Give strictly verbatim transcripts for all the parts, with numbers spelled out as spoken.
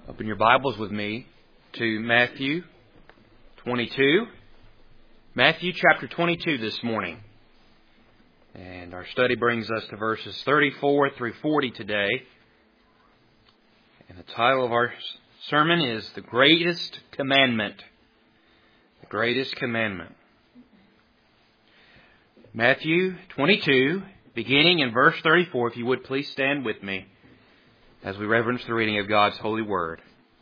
Open your Bibles with me to Matthew twenty-two. Matthew chapter twenty-two this morning. And our study brings us to verses thirty-four through forty today. And the title of our sermon is The Greatest Commandment. The Greatest Commandment. Matthew twenty-two, beginning in verse thirty-four. If you would please stand with me as we reverence the reading of God's holy word.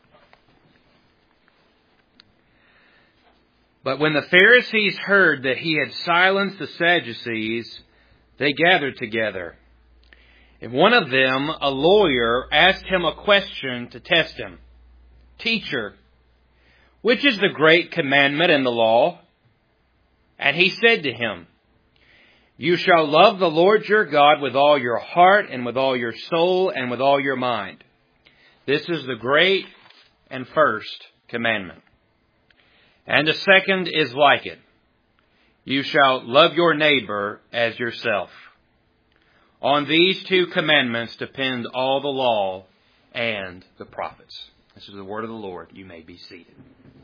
But when the Pharisees heard that he had silenced the Sadducees, they gathered together. And one of them, a lawyer, asked him a question to test him. "Teacher, which is the great commandment in the law?" And he said to him, "You shall love the Lord your God with all your heart and with all your soul and with all your mind. This is the great and first commandment. And the second is like it. You shall love your neighbor as yourself. On these two commandments depend all the law and the prophets." This is the word of the Lord. You may be seated.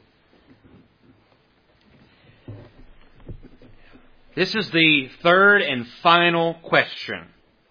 This is the third and final question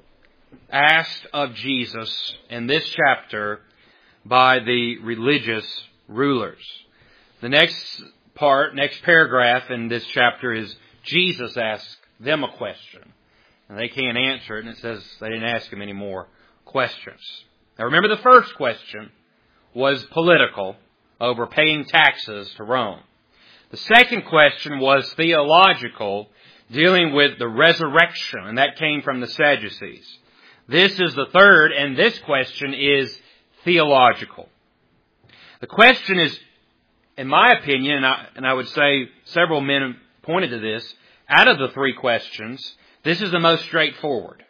asked of Jesus in this chapter by the religious rulers. The next part, next paragraph in this chapter is Jesus asks them a question. And they can't answer it, and it says they didn't ask him any more questions. Now remember, the first question was political, over paying taxes to Rome. The second question was theological, dealing with the resurrection, and that came from the Sadducees. This is the third, and this question is theological. The question is, in my opinion, and I, and I would say several men pointed to this, out of the three questions, this is the most straightforward.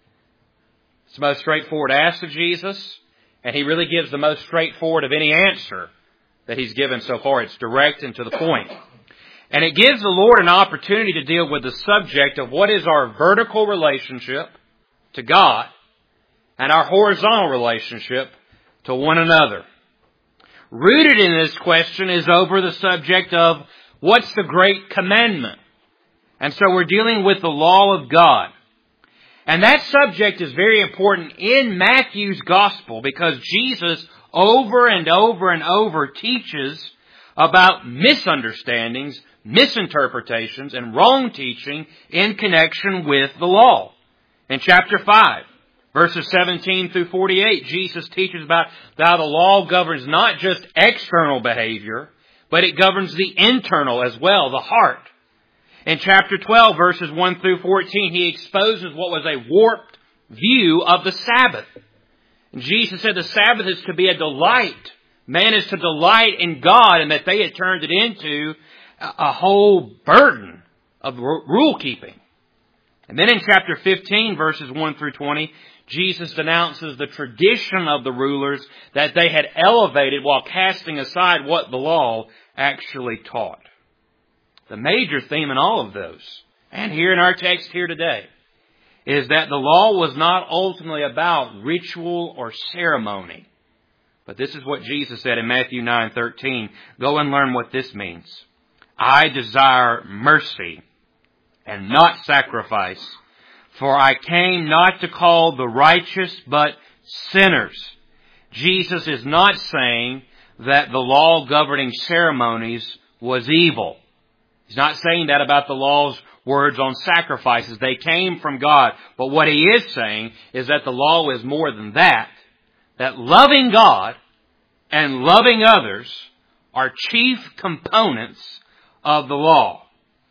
It's the most straightforward ask of Jesus, and he really gives the most straightforward of any answer that he's given so far. It's direct and to the point. And it gives the Lord an opportunity to deal with the subject of what is our vertical relationship to God and our horizontal relationship to one another. Rooted in this question is over the subject of what's the great commandment. And so we're dealing with the law of God. And that subject is very important in Matthew's gospel because Jesus over and over and over teaches about misunderstandings, misinterpretations, and wrong teaching in connection with the law. In chapter five, verses seventeen through forty-eight, Jesus teaches about how the law governs not just external behavior, but it governs the internal as well, the heart. In chapter twelve, verses one through fourteen, he exposes what was a warped view of the Sabbath. And Jesus said the Sabbath is to be a delight. Man is to delight in God, and that they had turned it into a whole burden of rule keeping. And then in chapter fifteen, verses one through twenty, Jesus denounces the tradition of the rulers that they had elevated while casting aside what the law actually taught. The major theme in all of those, and here in our text here today, is that the law was not ultimately about ritual or ceremony. But this is what Jesus said in Matthew nine thirteen. Go and learn what this means. I desire mercy and not sacrifice, for I came not to call the righteous, but sinners. Jesus is not saying that the law governing ceremonies was evil. He's not saying that about the law's words on sacrifices. They came from God. But what he is saying is that the law is more than that. That loving God and loving others are chief components of the law.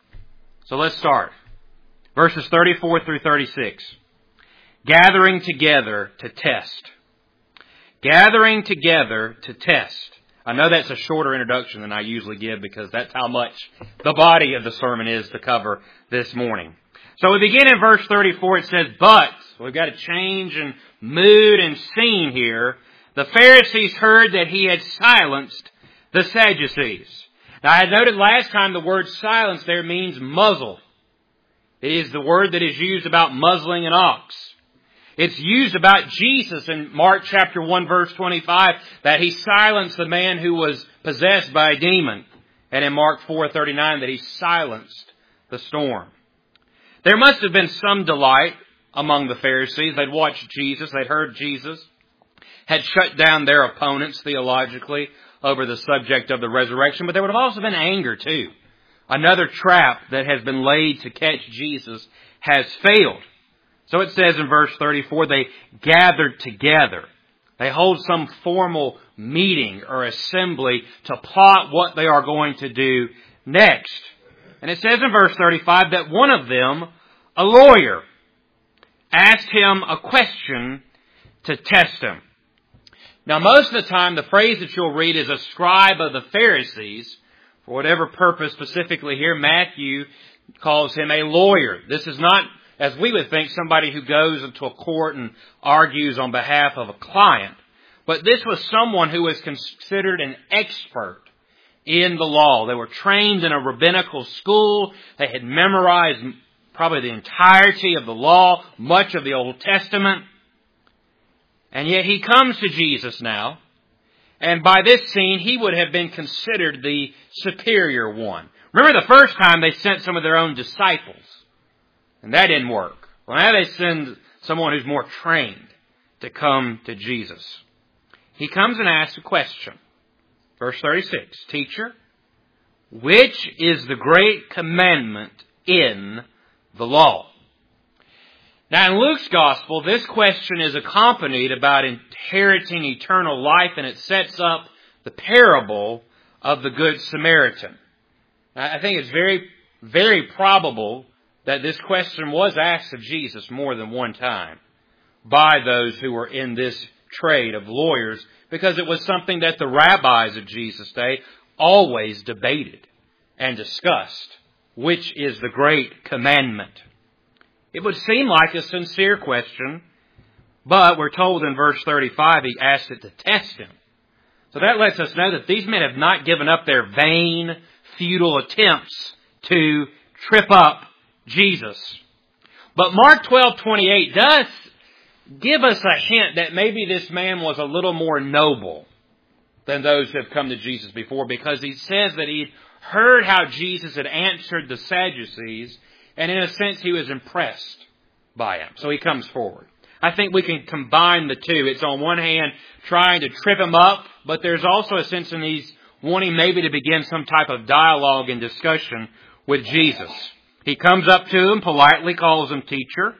So let's start. Verses thirty-four through thirty-six. Gathering together to test. Gathering together to test. I know that's a shorter introduction than I usually give because that's how much the body of the sermon is to cover this morning. So we begin in verse thirty-four. It says, but, so we've got a change in mood and scene here. The Pharisees heard that he had silenced the Sadducees. Now I had noted last time the word silence there means muzzle. It is the word that is used about muzzling an ox. It's used about Jesus in Mark chapter one verse twenty-five that He silenced the man who was possessed by a demon. And in Mark four thirty-nine that He silenced the storm. There must have been some delight among the Pharisees. They'd watched Jesus. They'd heard Jesus had shut down their opponents theologically over the subject of the resurrection. But there would have also been anger too. Another trap that has been laid to catch Jesus has failed. So it says in verse thirty-four, they gathered together. They hold some formal meeting or assembly to plot what they are going to do next. And it says in verse thirty-five that one of them, a lawyer, asked him a question to test him. Now, most of the time, the phrase that you'll read is a scribe of the Pharisees. For whatever purpose, specifically here, Matthew calls him a lawyer. This is not, as we would think, somebody who goes into a court and argues on behalf of a client. But this was someone who was considered an expert in the law. They were trained in a rabbinical school. They had memorized probably the entirety of the law, much of the Old Testament. And yet he comes to Jesus now. And by this scene, he would have been considered the superior one. Remember the first time they sent some of their own disciples. And that didn't work. Well, now they send someone who's more trained to come to Jesus. He comes and asks a question. Verse thirty-six, Teacher, which is the great commandment in the law? Now in Luke's Gospel, this question is accompanied about inheriting eternal life, and it sets up the parable of the Good Samaritan. I think it's very, very probable that this question was asked of Jesus more than one time by those who were in this trade of lawyers, because it was something that the rabbis of Jesus' day always debated and discussed. Which is the great commandment? It would seem like a sincere question, but we're told in verse thirty-five he asked it to test him. So that lets us know that these men have not given up their vain, futile attempts to trip up Jesus. But Mark twelve twenty-eight does give us a hint that maybe this man was a little more noble than those who have come to Jesus before, because he says that he heard how Jesus had answered the Sadducees, and in a sense he was impressed by him. So he comes forward. I think we can combine the two. It's on one hand trying to trip him up, but there's also a sense in he's wanting maybe to begin some type of dialogue and discussion with Jesus. He comes up to him, politely calls him teacher,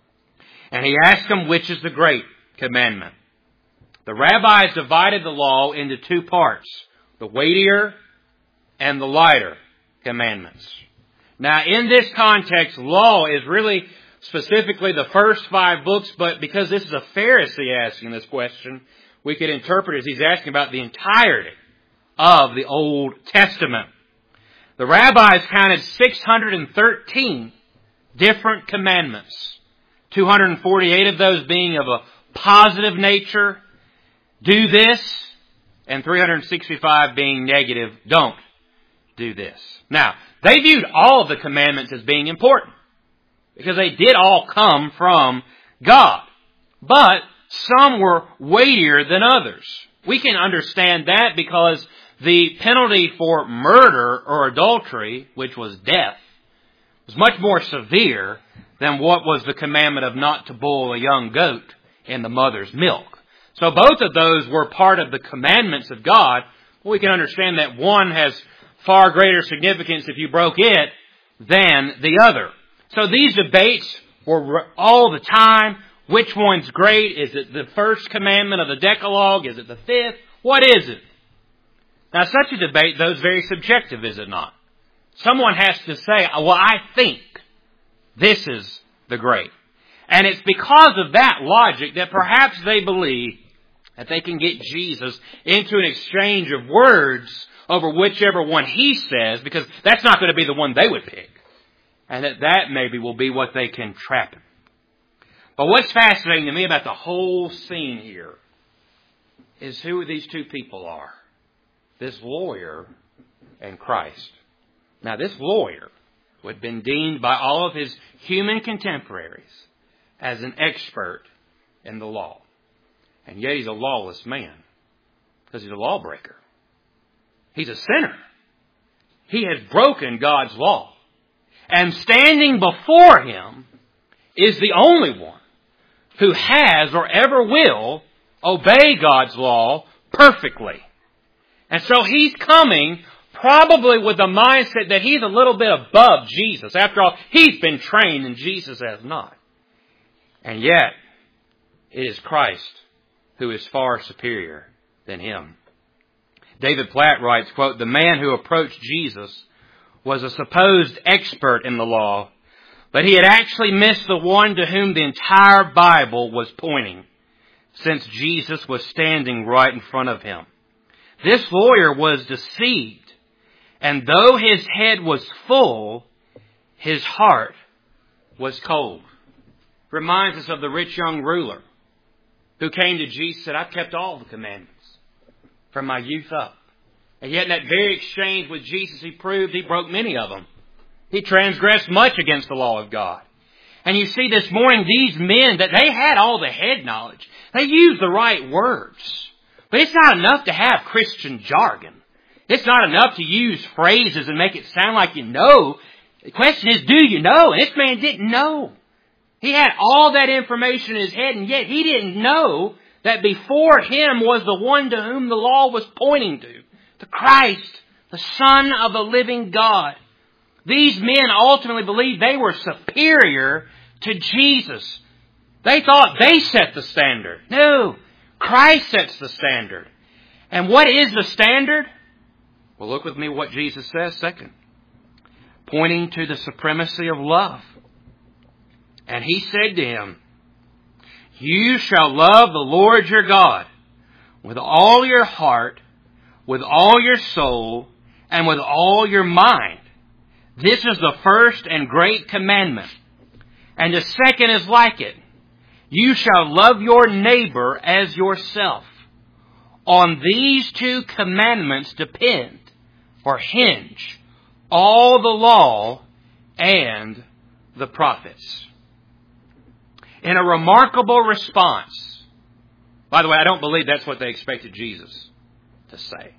and he asks him which is the great commandment. The rabbis divided the law into two parts, the weightier and the lighter commandments. Now, in this context, law is really specifically the first five books, but because this is a Pharisee asking this question, we could interpret it as he's asking about the entirety of the Old Testament. The rabbis counted six hundred thirteen different commandments, two hundred forty-eight of those being of a positive nature, do this, and three hundred sixty-five being negative, don't do this. Now, they viewed all of the commandments as being important, because they did all come from God. But some were weightier than others. We can understand that because the penalty for murder or adultery, which was death, was much more severe than what was the commandment of not to boil a young goat in the mother's milk. So both of those were part of the commandments of God. We can understand that one has far greater significance if you broke it than the other. So these debates were all the time. Which one's great? Is it the first commandment of the Decalogue? Is it the fifth? What is it? Now, such a debate, though, is very subjective, is it not? Someone has to say, well, I think this is the great. And it's because of that logic that perhaps they believe that they can get Jesus into an exchange of words over whichever one he says, because that's not going to be the one they would pick. And that that maybe will be what they can trap him. But what's fascinating to me about the whole scene here is who these two people are. This lawyer and Christ. Now, this lawyer who had been deemed by all of his human contemporaries as an expert in the law. And yet he's a lawless man because he's a lawbreaker. He's a sinner. He has broken God's law. And standing before him is the only one who has or ever will obey God's law perfectly. And so he's coming probably with the mindset that he's a little bit above Jesus. After all, he's been trained and Jesus has not. And yet, it is Christ who is far superior than him. David Platt writes, quote, "The man who approached Jesus was a supposed expert in the law, but he had actually missed the one to whom the entire Bible was pointing, since Jesus was standing right in front of him. This lawyer was deceived, and though his head was full, his heart was cold." Reminds us of the rich young ruler who came to Jesus and said, "I've kept all the commandments from my youth up." And yet in that very exchange with Jesus, he proved he broke many of them. He transgressed much against the law of God. And you see this morning, these men, that they had all the head knowledge. They used the right words. But it's not enough to have Christian jargon. It's not enough to use phrases and make it sound like you know. The question is, do you know? And this man didn't know. He had all that information in his head, and yet he didn't know that before him was the one to whom the law was pointing to. The Christ, the Son of the living God. These men ultimately believed they were superior to Jesus. They thought they set the standard. No, Christ sets the standard. And what is the standard? Well, look with me what Jesus says second. Pointing to the supremacy of love. And he said to him, "You shall love the Lord your God with all your heart, with all your soul, and with all your mind. This is the first and great commandment. And the second is like it. You shall love your neighbor as yourself. On these two commandments depend or hinge all the law and the prophets." In a remarkable response. By the way, I don't believe that's what they expected Jesus to say.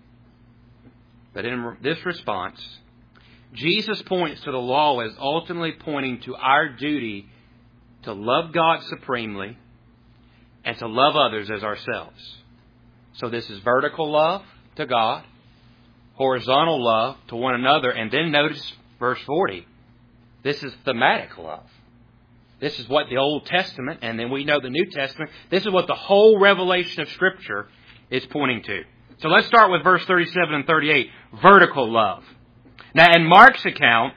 But in this response, Jesus points to the law as ultimately pointing to our duty to love God supremely and to love others as ourselves. So this is vertical love to God, horizontal love to one another, and then notice verse forty. This is thematic love. This is what the Old Testament, and then we know the New Testament, this is what the whole revelation of Scripture is pointing to. So let's start with verse thirty-seven and thirty-eight, vertical love. Now in Mark's account,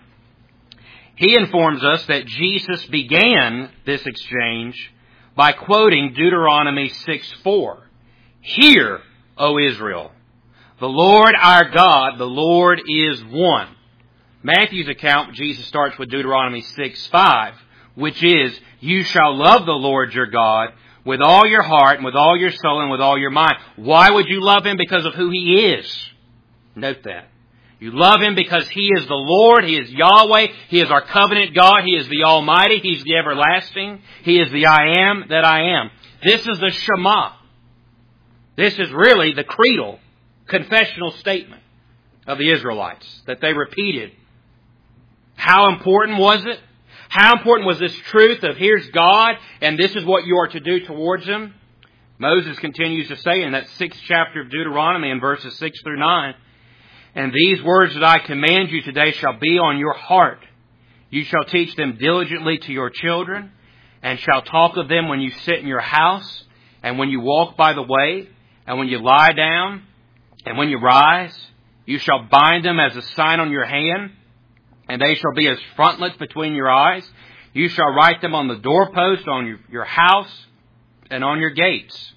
he informs us that Jesus began this exchange by quoting Deuteronomy six four. "Hear, O Israel, the Lord our God, the Lord is one." Matthew's account, Jesus starts with Deuteronomy six five, which is, "You shall love the Lord your God with all your heart and with all your soul and with all your mind." Why would you love him? Because of who he is. Note that. You love him because he is the Lord. He is Yahweh. He is our covenant God. He is the Almighty. He's the everlasting. He is the I am that I am. This is the Shema. This is really the creedal, confessional statement of the Israelites that they repeated. How important was it? How important was this truth of here's God and this is what you are to do towards him? Moses continues to say in that sixth chapter of Deuteronomy in verses six through nine, "And these words that I command you today shall be on your heart. You shall teach them diligently to your children, and shall talk of them when you sit in your house, and when you walk by the way, and when you lie down, and when you rise. You shall bind them as a sign on your hand, and they shall be as frontlets between your eyes. You shall write them on the doorpost, on your, your house, and on your gates."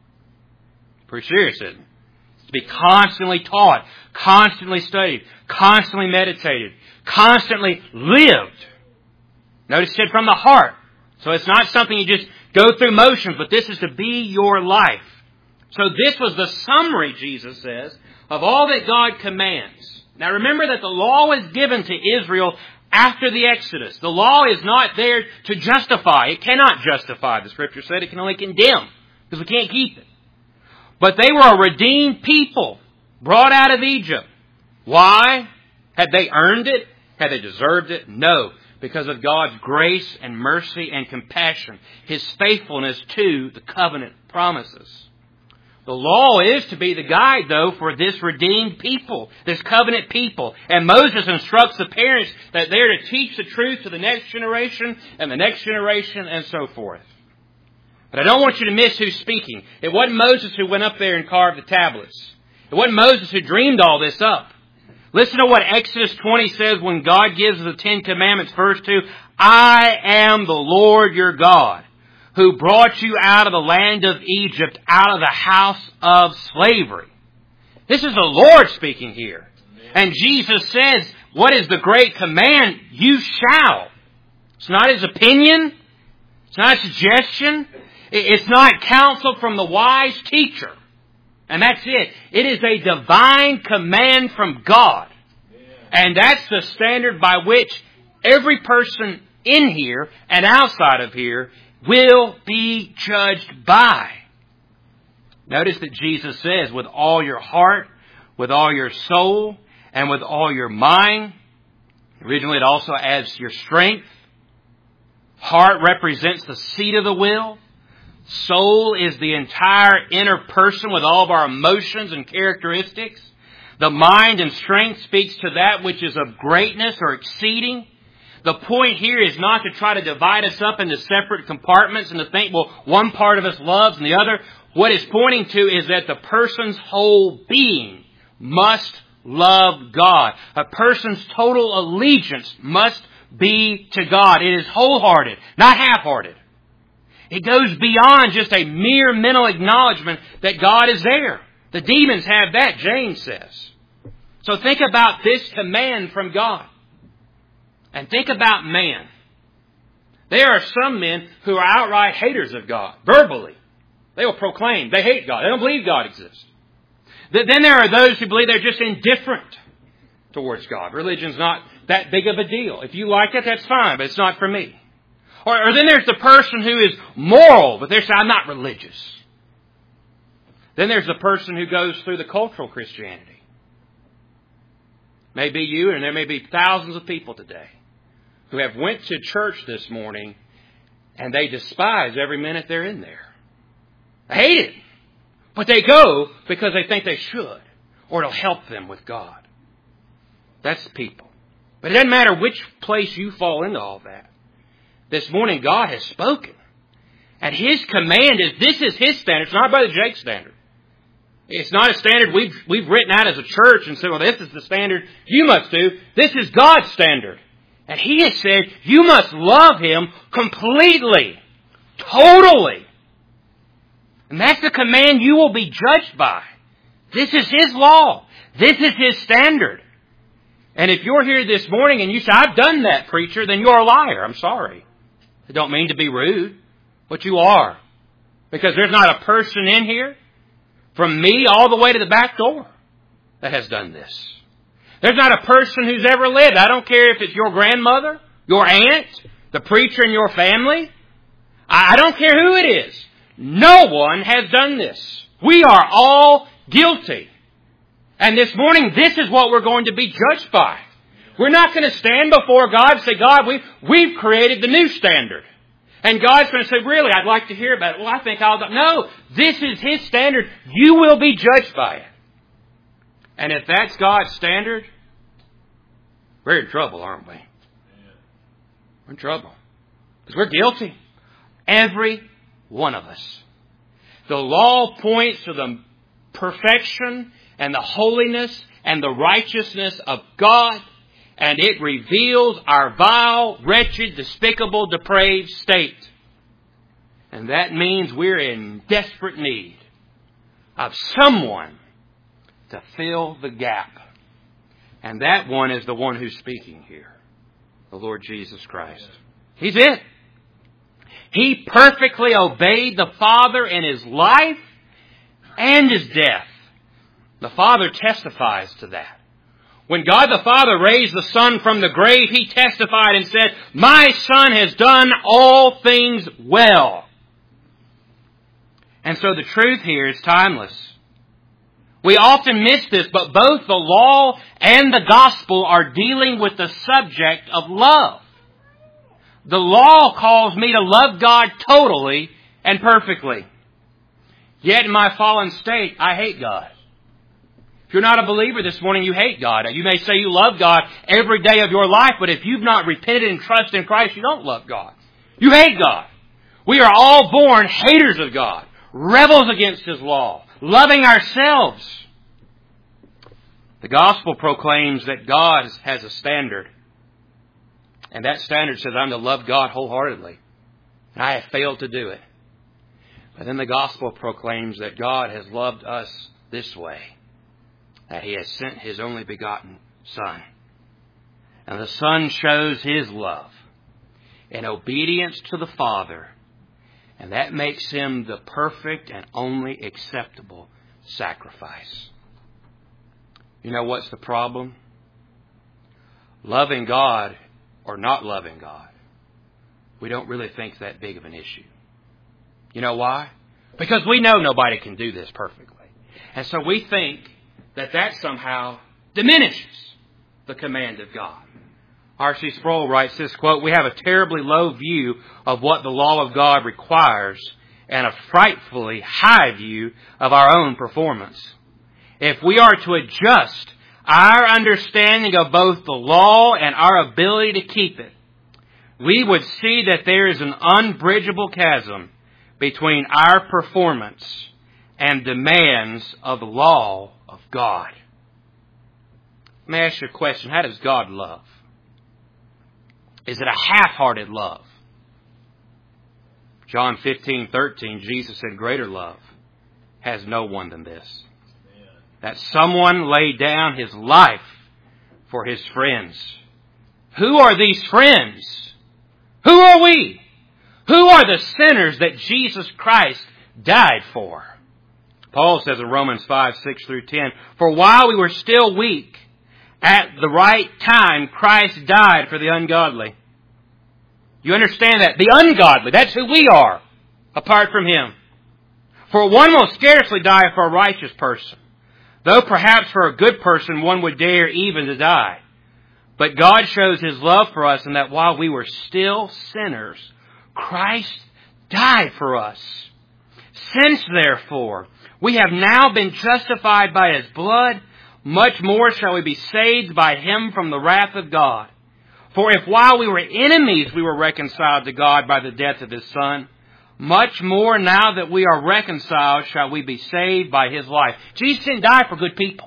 Pretty serious, isn't it? To be constantly taught, constantly studied, constantly meditated, constantly lived. Notice it said from the heart. So it's not something you just go through motions, but this is to be your life. So this was the summary, Jesus says, of all that God commands. Now remember that the law was given to Israel after the Exodus. The law is not there to justify. It cannot justify. The Scripture said it can only condemn because we can't keep it. But they were a redeemed people brought out of Egypt. Why? Had they earned it? Had they deserved it? No. Because of God's grace and mercy and compassion. His faithfulness to the covenant promises. The law is to be the guide, though, for this redeemed people, this covenant people. And Moses instructs the parents that they're to teach the truth to the next generation and the next generation and so forth. But I don't want you to miss who's speaking. It wasn't Moses who went up there and carved the tablets. It wasn't Moses who dreamed all this up. Listen to what Exodus twenty says when God gives the Ten Commandments, verse two. I am the Lord your God, who brought you out of the land of Egypt, out of the house of slavery. This is the Lord speaking here. And Jesus says, what is the great command? You shall. It's not his opinion. It's not a suggestion. It's not counsel from the wise teacher. And that's it. It is a divine command from God. And that's the standard by which every person in here and outside of here will be judged by. Notice that Jesus says, with all your heart, with all your soul, and with all your mind. Originally it also adds your strength. Heart represents the seat of the will. Soul is the entire inner person with all of our emotions and characteristics. The mind and strength speaks to that which is of greatness or exceeding. The point here is not to try to divide us up into separate compartments and to think, well, one part of us loves and the other. What it's pointing to is that the person's whole being must love God. A person's total allegiance must be to God. It is wholehearted, not half-hearted. It goes beyond just a mere mental acknowledgement that God is there. The demons have that, James says. So think about this command from God. And think about man. There are some men who are outright haters of God, verbally. They will proclaim they hate God. They don't believe God exists. Then there are those who believe they're just indifferent towards God. Religion's not that big of a deal. If you like it, that's fine, but it's not for me. Or, or then there's the person who is moral, but they're saying, I'm not religious. Then there's the person who goes through the cultural Christianity. Maybe you, and there may be thousands of people today who have went to church this morning and they despise every minute they're in there. They hate it. But they go because they think they should, or it'll help them with God. That's people. But it doesn't matter which place you fall into all that. This morning, God has spoken. And His command is, this is His standard. It's not Brother Jake's standard. It's not a standard we've, we've written out as a church and said, well, this is the standard you must do. This is God's standard. And He has said, you must love Him completely, totally. And that's the command you will be judged by. This is His law. This is His standard. And if you're here this morning and you say, I've done that, preacher, then you're a liar. I'm sorry. I don't mean to be rude, but you are. Because there's not a person in here, from me all the way to the back door, that has done this. There's not a person who's ever lived. I don't care if it's your grandmother, your aunt, the preacher in your family. I don't care who it is. No one has done this. We are all guilty. And this morning, this is what we're going to be judged by. We're not going to stand before God and say, God, we've, we've created the new standard. And God's going to say, really, I'd like to hear about it. Well, I think I'll... No, this is His standard. You will be judged by it. And if that's God's standard, we're in trouble, aren't we? We're in trouble. Because we're guilty. Every one of us. The law points to the perfection and the holiness and the righteousness of God, and it reveals our vile, wretched, despicable, depraved state. And that means we're in desperate need of someone to fill the gap. And that one is the one who's speaking here, the Lord Jesus Christ. He's it. He perfectly obeyed the Father in His life and His death. The Father testifies to that. When God the Father raised the Son from the grave, He testified and said, "My Son has done all things well." And so the truth here is timeless. We often miss this, but both the law and the gospel are dealing with the subject of love. The law calls me to love God totally and perfectly. Yet in my fallen state, I hate God. If you're not a believer this morning, you hate God. You may say you love God every day of your life, but if you've not repented and trusted in Christ, you don't love God. You hate God. We are all born haters of God, rebels against His law, loving ourselves. The gospel proclaims that God has a standard. And that standard says I'm to love God wholeheartedly. And I have failed to do it. But then the gospel proclaims that God has loved us this way. That He has sent His only begotten Son. And the Son shows His love in obedience to the Father. And that makes Him the perfect and only acceptable sacrifice. You know what's the problem? Loving God or not loving God, we don't really think that big of an issue. You know why? Because we know nobody can do this perfectly. And so we think that that somehow diminishes the command of God. R C Sproul writes this quote, "We have a terribly low view of what the law of God requires and a frightfully high view of our own performance. If we are to adjust our understanding of both the law and our ability to keep it, we would see that there is an unbridgeable chasm between our performance and demands of the law of God." Let me ask you a question. How does God love? Is it a half-hearted love? John fifteen thirteen, Jesus said, "Greater love has no one than this, that someone lay down his life for his friends." Who are these friends? Who are we? Who are the sinners that Jesus Christ died for? Paul says in Romans five, six through ten, "For while we were still weak, at the right time Christ died for the ungodly." You understand that? The ungodly, that's who we are, apart from Him. "For one will scarcely die for a righteous person, though perhaps for a good person one would dare even to die. But God shows His love for us in that while we were still sinners, Christ died for us. Since, therefore, we have now been justified by His blood, much more shall we be saved by Him from the wrath of God. For if while we were enemies we were reconciled to God by the death of His Son, much more now that we are reconciled shall we be saved by His life." Jesus didn't die for good people.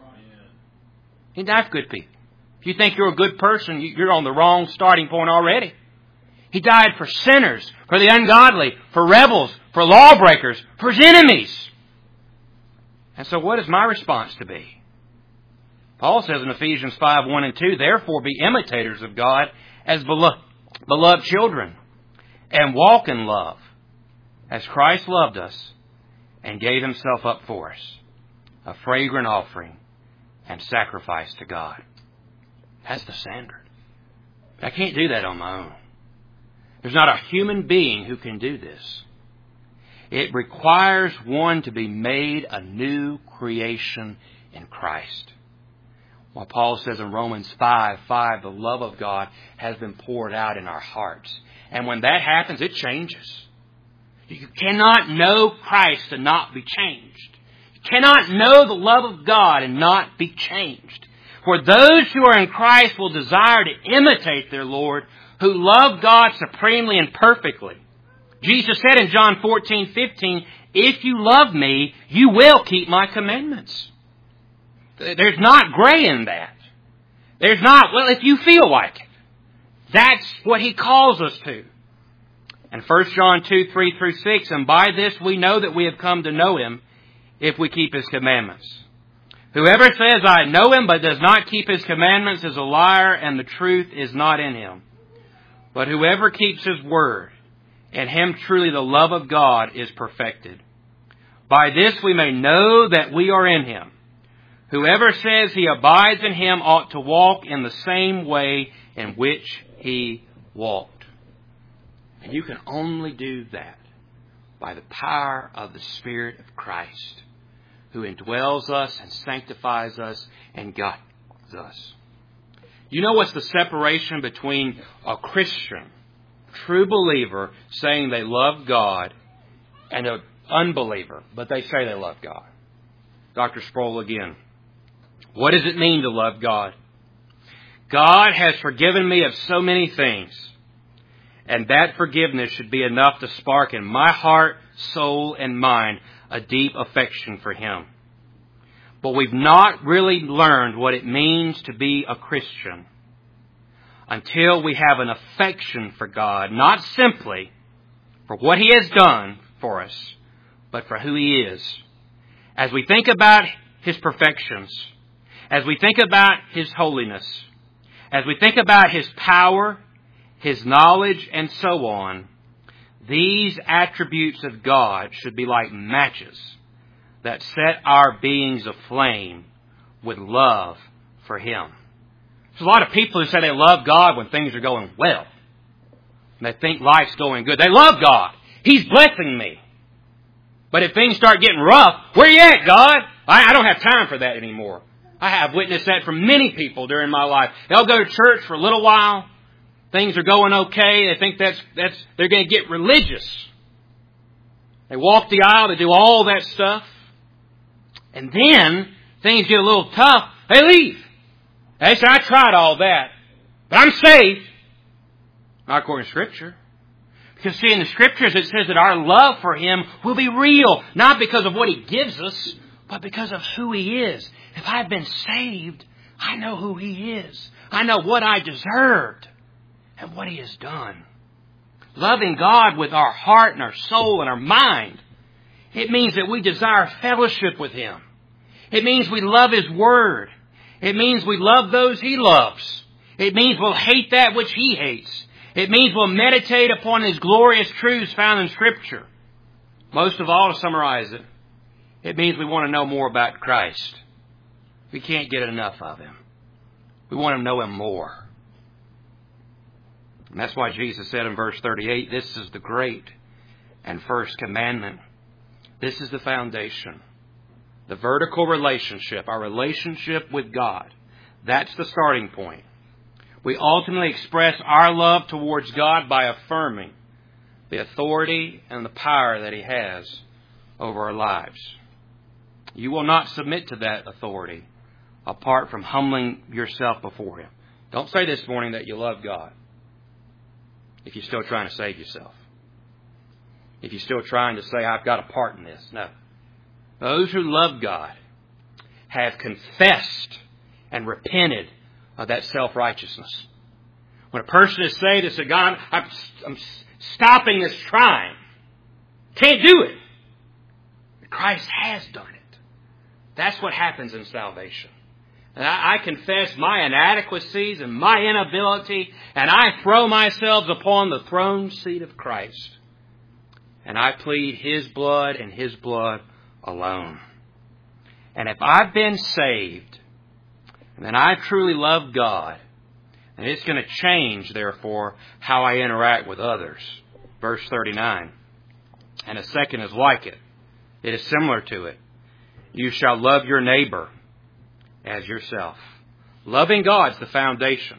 He died for good people. If you think you're a good person, you're on the wrong starting point already. He died for sinners, for the ungodly, for rebels, for lawbreakers, for His enemies. And so what is my response to be? Paul says in Ephesians five, one and two, "Therefore be imitators of God as beloved children, and walk in love, as Christ loved us and gave Himself up for us, a fragrant offering and sacrifice to God." That's the standard. But I can't do that on my own. There's not a human being who can do this. It requires one to be made a new creation in Christ. While Paul says in Romans five, five, the love of God has been poured out in our hearts. And when that happens, it changes. You cannot know Christ and not be changed. You cannot know the love of God and not be changed. For those who are in Christ will desire to imitate their Lord, who love God supremely and perfectly. Jesus said in John fourteen, fifteen, "If you love me, you will keep my commandments." There's not gray in that. There's not, well, if you feel like it. That's what He calls us to. And First John two, three through six, "And by this we know that we have come to know Him, if we keep His commandments. Whoever says, 'I know Him,' but does not keep His commandments is a liar, and the truth is not in him. But whoever keeps His word, in him truly the love of God is perfected. By this we may know that we are in Him. Whoever says he abides in him ought to walk in the same way in which he walked. And you can only do that by the power of the Spirit of Christ, who indwells us and sanctifies us and guides us. You know what's the separation between a Christian, true believer, saying they love God, and an unbeliever, but they say they love God? Doctor Sproul again. What does it mean to love God? God has forgiven me of so many things, and that forgiveness should be enough to spark in my heart, soul, and mind a deep affection for Him. But we've not really learned what it means to be a Christian until we have an affection for God, not simply for what He has done for us, but for who He is. As we think about His perfections, as we think about His holiness, as we think about His power, His knowledge, and so on, these attributes of God should be like matches that set our beings aflame with love for Him. There's a lot of people who say they love God when things are going well. And they think life's going good. They love God. He's blessing me. But if things start getting rough, where you at, God? I, I don't have time for that anymore. I have witnessed that from many people during my life. They'll go to church for a little while. Things are going okay. They think that's that's they're going to get religious. They walk the aisle. They do all that stuff. And then things get a little tough. They leave. They say, I tried all that, but I'm saved. Not according to Scripture. Because see, in the Scriptures it says that our love for Him will be real. Not because of what He gives us, but because of who He is. If I've been saved, I know who He is. I know what I deserved and what He has done. Loving God with our heart and our soul and our mind, it means that we desire fellowship with Him. It means we love His Word. It means we love those He loves. It means we'll hate that which He hates. It means we'll meditate upon His glorious truths found in Scripture. Most of all, to summarize it, it means we want to know more about Christ. We can't get enough of Him. We want to know Him more. And that's why Jesus said in verse thirty-eight, this is the great and first commandment. This is the foundation. The vertical relationship, our relationship with God. That's the starting point. We ultimately express our love towards God by affirming the authority and the power that He has over our lives. You will not submit to that authority apart from humbling yourself before Him. Don't say this morning that you love God if you're still trying to save yourself. If you're still trying to say, I've got a part in this. No. Those who love God have confessed and repented of that self-righteousness. When a person is saved, they say, God, I'm, I'm stopping this trying. Can't do it. But Christ has done it. That's what happens in salvation. And I, I confess my inadequacies and my inability, and I throw myself upon the throne seat of Christ. And I plead His blood and His blood alone. And if I've been saved, and then I truly love God, and it's going to change, therefore, how I interact with others. Verse thirty-nine. And a second is like it. It is similar to it. You shall love your neighbor as yourself. Loving God's the foundation.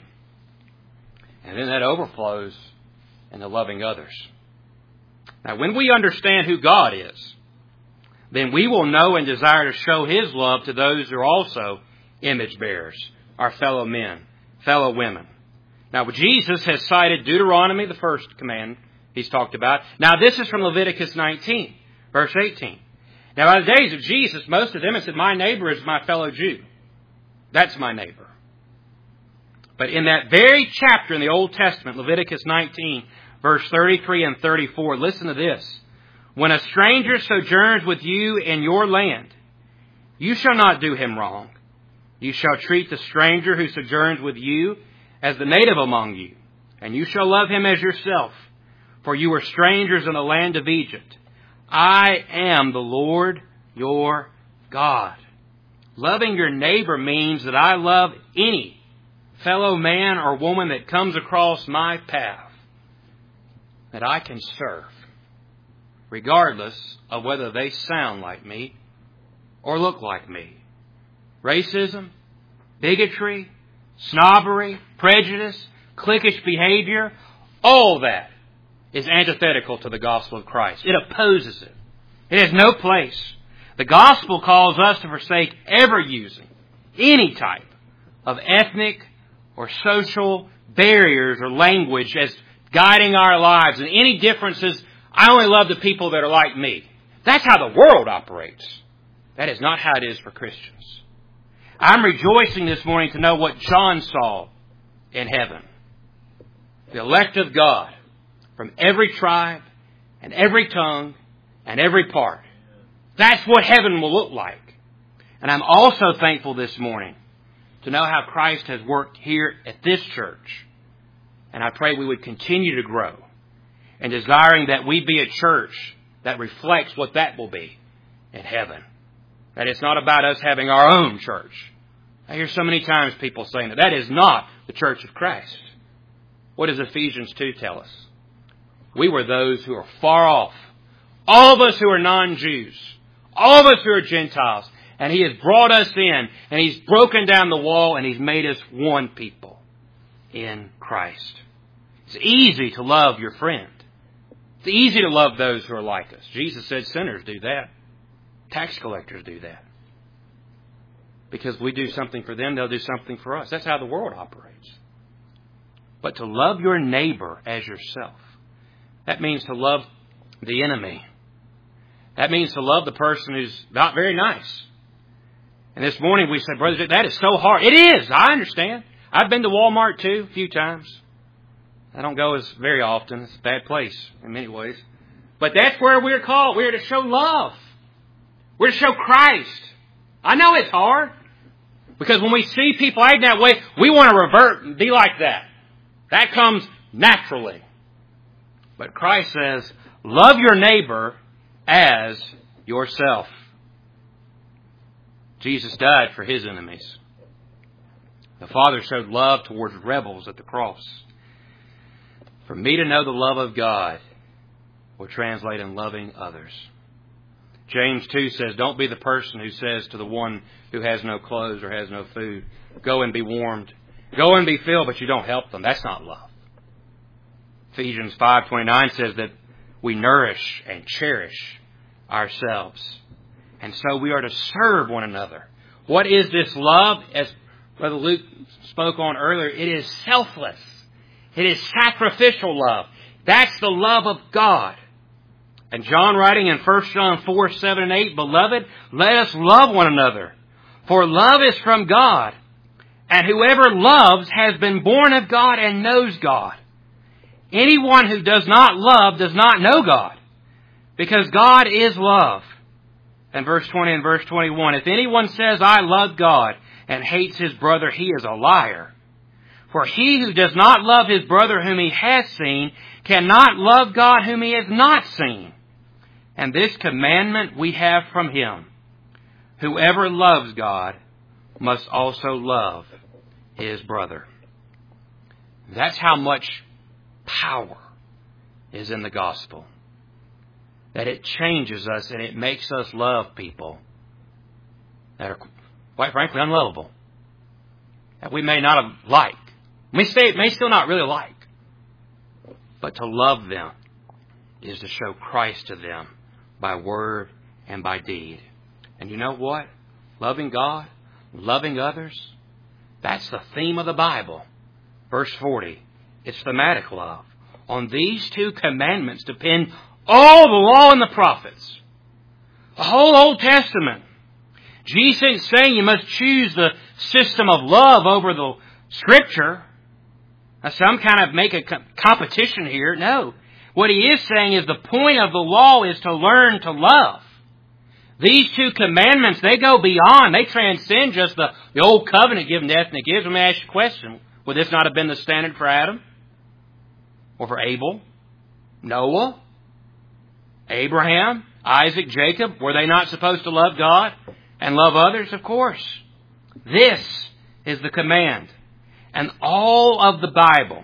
And then that overflows into loving others. Now, when we understand who God is, then we will know and desire to show His love to those who are also image bearers, our fellow men, fellow women. Now, Jesus has cited Deuteronomy, the first command He's talked about. Now, this is from Leviticus nineteen, verse eighteen. Now, by the days of Jesus, most of them had said, my neighbor is my fellow Jew. That's my neighbor. But in that very chapter in the Old Testament, Leviticus nineteen, verse thirty-three and thirty-four, listen to this. When a stranger sojourns with you in your land, you shall not do him wrong. You shall treat the stranger who sojourns with you as the native among you, and you shall love him as yourself, for you were strangers in the land of Egypt. I am the Lord your God. Loving your neighbor means that I love any fellow man or woman that comes across my path that I can serve, regardless of whether they sound like me or look like me. Racism, bigotry, snobbery, prejudice, cliquish behavior, all that is antithetical to the gospel of Christ. It opposes it. It has no place. The gospel calls us to forsake ever using any type of ethnic or social barriers or language as guiding our lives. And any differences, I only love the people that are like me. That's how the world operates. That is not how it is for Christians. I'm rejoicing this morning to know what John saw in heaven. The elect of God from every tribe and every tongue and every part. That's what heaven will look like. And I'm also thankful this morning to know how Christ has worked here at this church. And I pray we would continue to grow and desiring that we be a church that reflects what that will be in heaven. That it's not about us having our own church. I hear so many times people saying that. That is not the church of Christ. What does Ephesians two tell us? We were those who are far off. All of us who are non-Jews. All of us who are Gentiles. And He has brought us in. And He's broken down the wall. And He's made us one people in Christ. It's easy to love your friend. It's easy to love those who are like us. Jesus said sinners do that. Tax collectors do that. Because we do something for them, they'll do something for us. That's how the world operates. But to love your neighbor as yourself, that means to love the enemy. That means to love the person who's not very nice. And this morning we said, Brother, that is so hard. It is. I understand. I've been to Walmart too a few times. I don't go as very often. It's a bad place in many ways. But that's where we're called. We're to show love. We're to show Christ. I know it's hard. Because when we see people acting that way, we want to revert and be like that. That comes naturally. But Christ says, love your neighbor as yourself. Jesus died for His enemies. The Father showed love towards rebels at the cross. For me to know the love of God will translate in loving others. James two says, don't be the person who says to the one who has no clothes or has no food, go and be warmed. Go and be filled, but you don't help them. That's not love. Ephesians five twenty-nine says that we nourish and cherish ourselves. And so we are to serve one another. What is this love? As Brother Luke spoke on earlier, it is selfless. It is sacrificial love. That's the love of God. And John writing in First John four, seven and eight, Beloved, let us love one another. For love is from God. And whoever loves has been born of God and knows God. Anyone who does not love does not know God, because God is love. And verse twenty and verse twenty-one, if anyone says, I love God, and hates his brother, he is a liar. For he who does not love his brother whom he has seen cannot love God whom he has not seen. And this commandment we have from Him. Whoever loves God must also love his brother. That's how much power is in the gospel. That it changes us and it makes us love people that are, quite frankly, unlovable. That we may not have liked. We may, may still not really like. But to love them is to show Christ to them by word and by deed. And you know what? Loving God, loving others, that's the theme of the Bible. Verse forty, it's thematic love. On these two commandments depend all the law and the prophets. The whole Old Testament. Jesus isn't saying you must choose the system of love over the Scripture. Some kind of make a competition here. No. What He is saying is the point of the law is to learn to love. These two commandments, they go beyond. They transcend just the, the old covenant given to ethnic Israel. Let me ask you a question. Would this not have been the standard for Adam? Or for Abel? Noah? Abraham? Isaac? Jacob? Were they not supposed to love God? And love others, of course. This is the command. And all of the Bible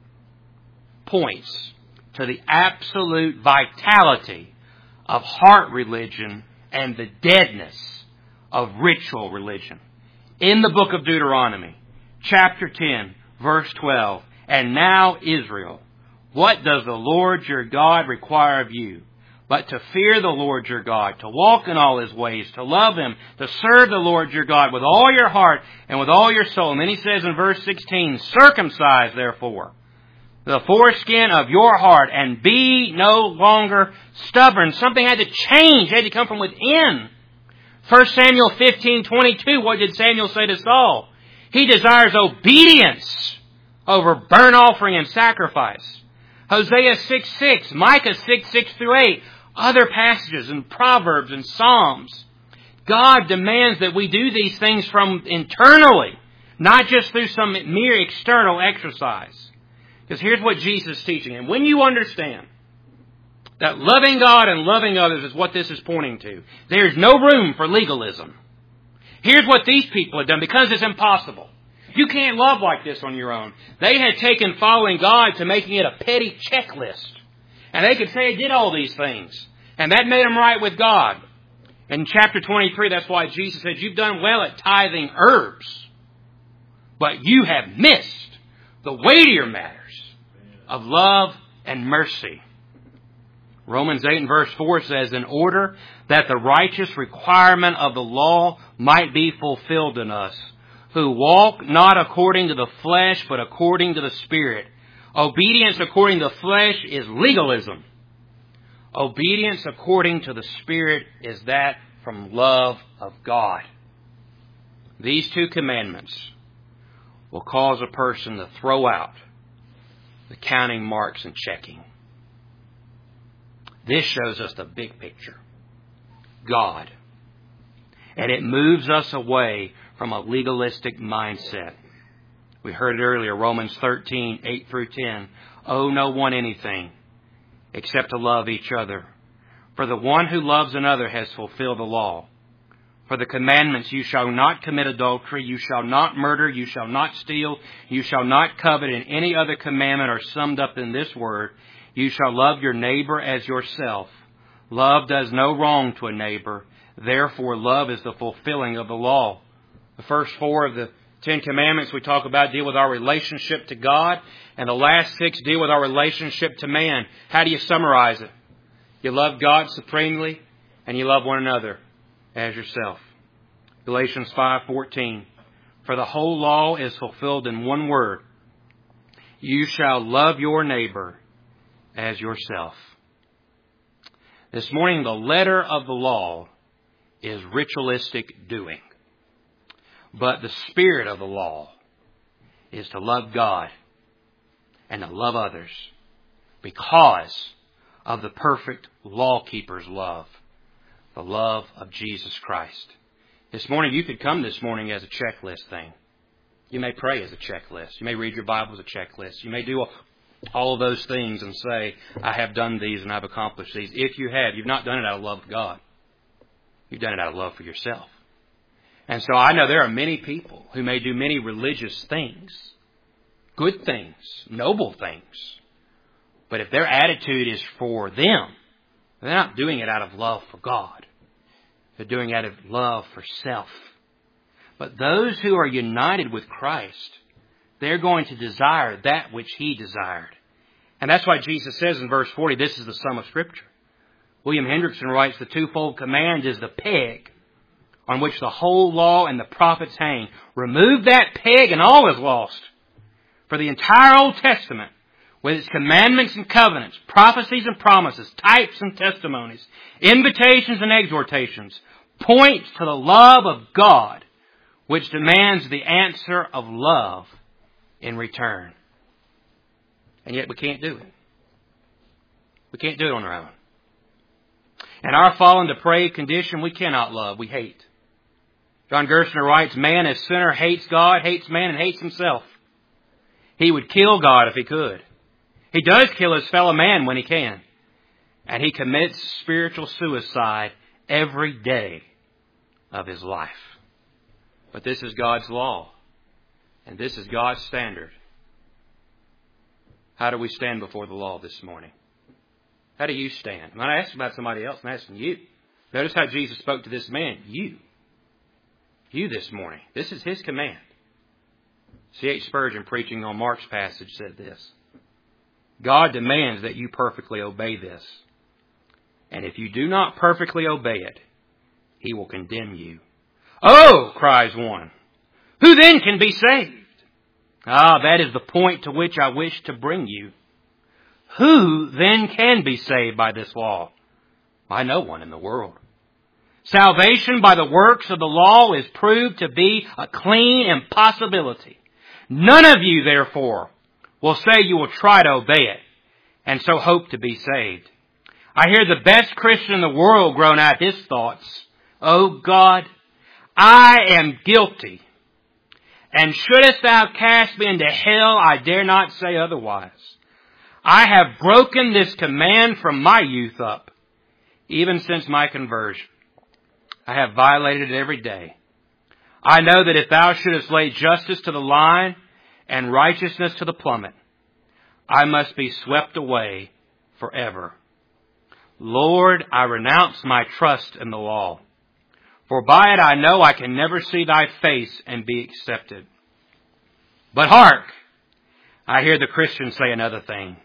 points to the absolute vitality of heart religion and the deadness of ritual religion. In the book of Deuteronomy, chapter ten, verse twelve, and now Israel, what does the Lord your God require of you? But to fear the Lord your God, to walk in all His ways, to love Him, to serve the Lord your God with all your heart and with all your soul. And then He says in verse sixteen, circumcise therefore the foreskin of your heart and be no longer stubborn. Something had to change. It had to come from within. First Samuel fifteen twenty-two, what did Samuel say to Saul? He desires obedience over burnt offering and sacrifice. Hosea six six, Micah six six through eight, other passages in Proverbs and Psalms. God demands that we do these things from internally, not just through some mere external exercise. Because here's what Jesus is teaching. And when you understand that loving God and loving others is what this is pointing to, there's no room for legalism. Here's what these people have done, because it's impossible. You can't love like this on your own. They had taken following God to making it a petty checklist. And they could say they did all these things. And that made them right with God. In chapter twenty-three, that's why Jesus said, you've done well at tithing herbs, but you have missed the weightier matters of love and mercy. Romans eight and verse four says, in order that the righteous requirement of the law might be fulfilled in us, who walk not according to the flesh, but according to the Spirit. Obedience according to the flesh is legalism. Obedience according to the Spirit is that from love of God. These two commandments will cause a person to throw out the counting marks and checking. This shows us the big picture. God. And it moves us away from a legalistic mindset. We heard it earlier, Romans thirteen, eight through ten. Owe no one anything except to love each other. For the one who loves another has fulfilled the law. For the commandments, you shall not commit adultery, you shall not murder, you shall not steal, you shall not covet, and any other commandment are summed up in this word, you shall love your neighbor as yourself. Love does no wrong to a neighbor. Therefore, love is the fulfilling of the law. The first four of the Ten Commandments we talk about deal with our relationship to God, and the last six deal with our relationship to man. How do you summarize it? You love God supremely, and you love one another as yourself. Galatians five fourteen. For the whole law is fulfilled in one word. You shall love your neighbor as yourself. This morning, the letter of the law is ritualistic doing. But the spirit of the law is to love God and to love others because of the perfect law-keeper's love, the love of Jesus Christ. This morning, you could come this morning as a checklist thing. You may pray as a checklist. You may read your Bible as a checklist. You may do all of those things and say, I have done these and I've accomplished these. If you have, you've not done it out of love of God. You've done it out of love for yourself. And so I know there are many people who may do many religious things, good things, noble things. But if their attitude is for them, they're not doing it out of love for God. They're doing it out of love for self. But those who are united with Christ, they're going to desire that which He desired. And that's why Jesus says in verse forty, this is the sum of Scripture. William Hendrickson writes, the twofold command is the peg on which the whole law and the prophets hang. Remove that peg and all is lost. For the entire Old Testament, with its commandments and covenants, prophecies and promises, types and testimonies, invitations and exhortations, points to the love of God, which demands the answer of love in return. And yet we can't do it. We can't do it on our own. In our fallen, depraved condition, we cannot love. We hate. John Gerstner writes, man as sinner hates God, hates man, and hates himself. He would kill God if he could. He does kill his fellow man when he can. And he commits spiritual suicide every day of his life. But this is God's law. And this is God's standard. How do we stand before the law this morning? How do you stand? I'm not asking about somebody else. I'm asking you. Notice how Jesus spoke to this man. You. You this morning. This is his command. C H Spurgeon, preaching on Mark's passage, said this. God demands that you perfectly obey this. And if you do not perfectly obey it, he will condemn you. Oh, cries one. Who then can be saved? Ah, that is the point to which I wish to bring you. Who then can be saved by this law? By no one in the world. Salvation by the works of the law is proved to be a clean impossibility. None of you, therefore, will say you will try to obey it and so hope to be saved. I hear the best Christian in the world groan out his thoughts. Oh God, I am guilty. And shouldest thou cast me into hell, I dare not say otherwise. I have broken this command from my youth up, even since my conversion. I have violated it every day. I know that if thou shouldest lay justice to the line and righteousness to the plummet, I must be swept away forever. Lord, I renounce my trust in the law. For by it I know I can never see thy face and be accepted. But hark! I hear the Christian say another thing.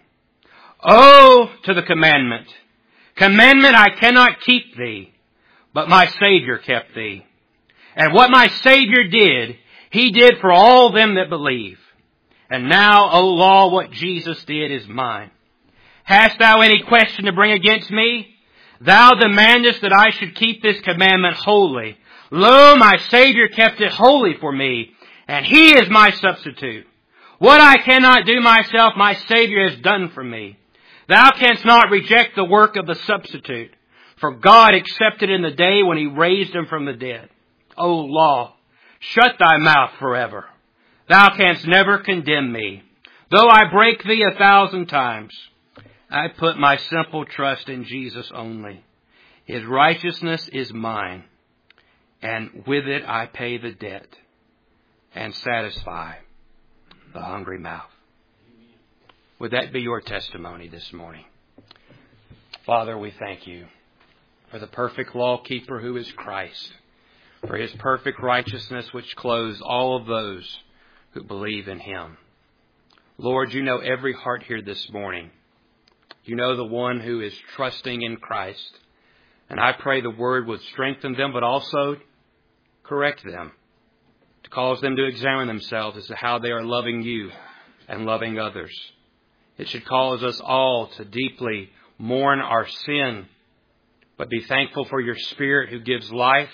Oh, to the commandment! Commandment I cannot keep thee, but my Savior kept thee. And what my Savior did, he did for all them that believe. And now, O law, what Jesus did is mine. Hast thou any question to bring against me? Thou demandest that I should keep this commandment holy. Lo, my Savior kept it holy for me, and he is my substitute. What I cannot do myself, my Savior has done for me. Thou canst not reject the work of the substitute, for God accepted in the day when he raised him from the dead. O law, shut thy mouth forever. Thou canst never condemn me. Though I break thee a thousand times, I put my simple trust in Jesus only. His righteousness is mine, and with it I pay the debt and satisfy the hungry mouth. Would that be your testimony this morning? Father, we thank you for the perfect law keeper who is Christ, for his perfect righteousness which clothes all of those who believe in him. Lord, you know every heart here this morning. You know the one who is trusting in Christ. And I pray the word would strengthen them, but also correct them, to cause them to examine themselves as to how they are loving you and loving others. It should cause us all to deeply mourn our sin, but be thankful for your Spirit who gives life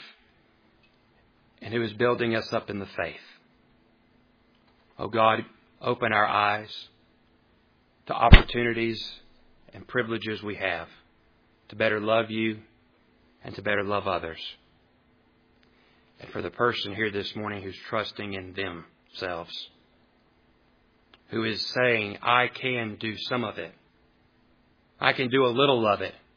and who is building us up in the faith. Oh God, open our eyes to opportunities and privileges we have to better love you and to better love others. And for the person here this morning who's trusting in themselves, who is saying, I can do some of it. I can do a little of it.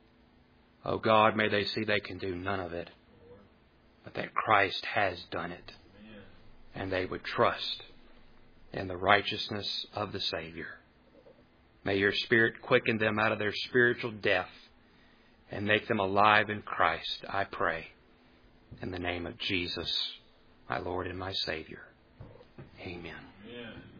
Oh God, may they see they can do none of it, but that Christ has done it. And they would trust in the righteousness of the Savior. May your Spirit quicken them out of their spiritual death and make them alive in Christ, I pray, in the name of Jesus, my Lord and my Savior. Amen. Amen.